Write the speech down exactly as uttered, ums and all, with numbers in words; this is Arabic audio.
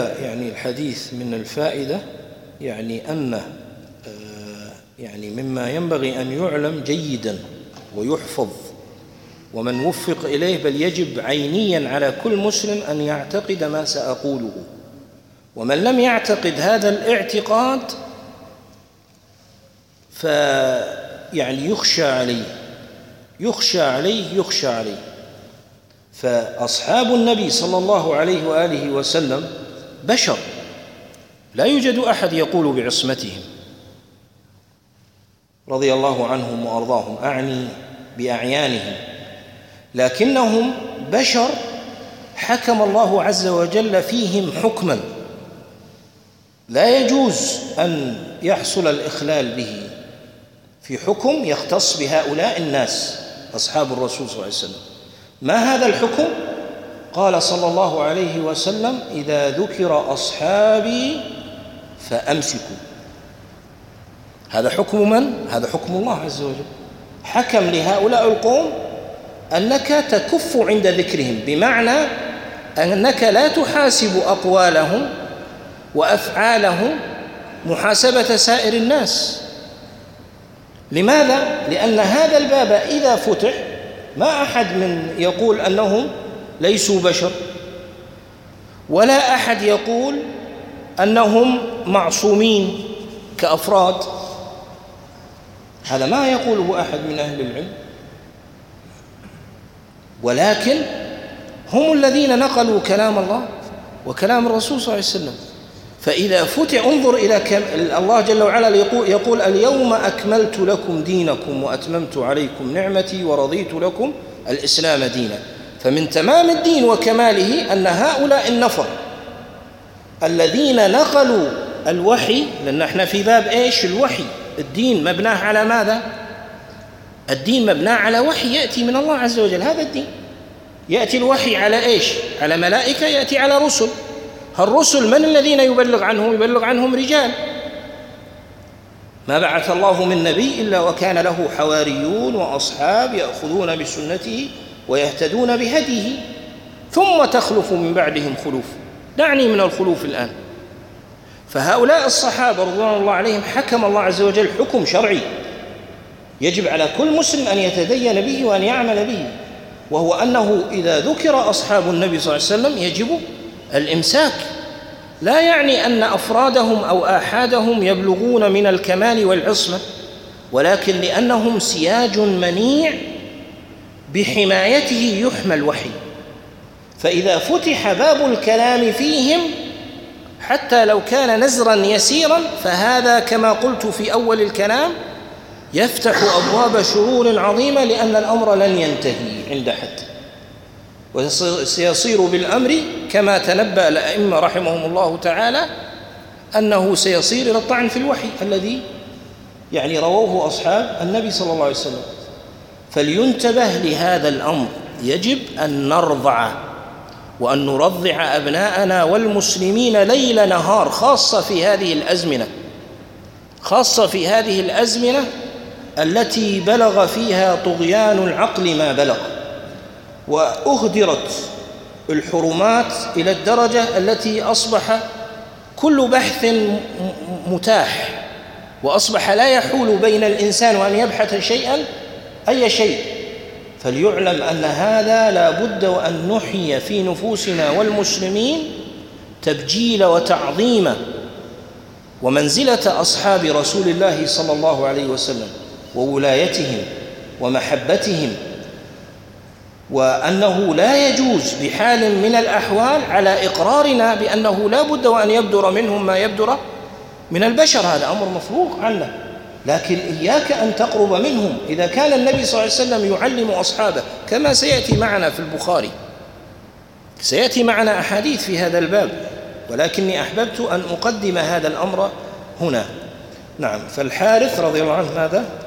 يعني الحديث من الفائدة يعني أن يعني مما ينبغي أن يعلم جيدا ويحفظ ومن وفق إليه، بل يجب عينيا على كل مسلم أن يعتقد ما سأقوله، ومن لم يعتقد هذا الاعتقاد فيعني يخشى عليه يخشى عليه يخشى عليه فأصحاب النبي صلى الله عليه وآله وسلم بشر، لا يوجد أحد يقول بعصمتهم رضي الله عنهم وأرضاهم، أعني بأعيانهم، لكنهم بشر حكم الله عز وجل فيهم حكما لا يجوز أن يحصل الإخلال به، في حكم يختص بهؤلاء الناس أصحاب الرسول صلى الله عليه وسلم. ما هذا الحكم؟ قال صلى الله عليه وسلم: إذا ذكر أصحابي فأمسكوا. هذا حكم من؟ هذا حكم الله عز وجل، حكم لهؤلاء القوم أنك تكف عند ذكرهم، بمعنى أنك لا تحاسب أقوالهم وأفعالهم محاسبة سائر الناس. لماذا؟ لأن هذا الباب إذا فتح ما أحد من يقول أنهم ليسوا بشر، ولا أحد يقول أنهم معصومين كأفراد، هذا ما يقوله أحد من أهل العلم، ولكن هم الذين نقلوا كلام الله وكلام الرسول صلى الله عليه وسلم. فإذا فتح، انظر إلى كم الله جل وعلا يقول, يقول اليوم أكملت لكم دينكم وأتممت عليكم نعمتي ورضيت لكم الإسلام دينا. فمن تمام الدين وكماله أن هؤلاء النفر الذين نقلوا الوحي، لأن احنا في باب إيش؟ الوحي. الدين مبناه على ماذا؟ الدين مبناه على وحي يأتي من الله عز وجل، هذا الدين. يأتي الوحي على إيش؟ على ملائكة، يأتي على رسل. الرسل من الذين يبلغ عنهم؟ يبلغ عنهم رجال، ما بعث الله من نبي إلا وكان له حواريون وأصحاب يأخذون بسنته ويهتدون بهديه، ثم تخلف من بعدهم خلوف. دعني من الخلوف الآن. فهؤلاء الصحابة رضوان الله عليهم حكم الله عز وجل حكم شرعي يجب على كل مسلم أن يتدين به وأن يعمل به، وهو أنه إذا ذكر أصحاب النبي صلى الله عليه وسلم يجب الإمساك. لا يعني أن أفرادهم أو آحادهم يبلغون من الكمال والعصمة، ولكن لأنهم سياج منيع بحمايته يحمى الوحي. فإذا فتح باب الكلام فيهم حتى لو كان نزرا يسيرا، فهذا كما قلت في أول الكلام يفتح أبواب شرور عظيمة، لأن الأمر لن ينتهي عند حد، وسيصير بالأمر كما تنبأ الأئمة رحمهم الله تعالى أنه سيصير إلى الطعن في الوحي الذي يعني رووه أصحاب النبي صلى الله عليه وسلم. فلينتبه لهذا الأمر، يجب أن نرضع وأن نرضع أبناءنا والمسلمين ليل نهار، خاصة في هذه الأزمنة خاصة في هذه الأزمنة التي بلغ فيها طغيان العقل ما بلغ، وأهدرت الحرمات إلى الدرجة التي أصبح كل بحث متاح، وأصبح لا يحول بين الإنسان وأن يبحث شيئا أي شيء. فليعلم أن هذا لا بد وأن نحيي في نفوسنا والمسلمين تبجيل وتعظيم ومنزلة أصحاب رسول الله صلى الله عليه وسلم وولايتهم ومحبتهم، وأنه لا يجوز بحال من الأحوال على إقرارنا بأنه لا بد وأن يبدر منهم ما يبدر من البشر، هذا أمر مفروغ عنه، لكن إياك أن تقرب منهم. إذا كان النبي صلى الله عليه وسلم يعلم أصحابه كما سيأتي معنا في البخاري، سيأتي معنا أحاديث في هذا الباب، ولكني أحببت أن أقدم هذا الأمر هنا. نعم. فالحارث رضي الله عنه ماذا؟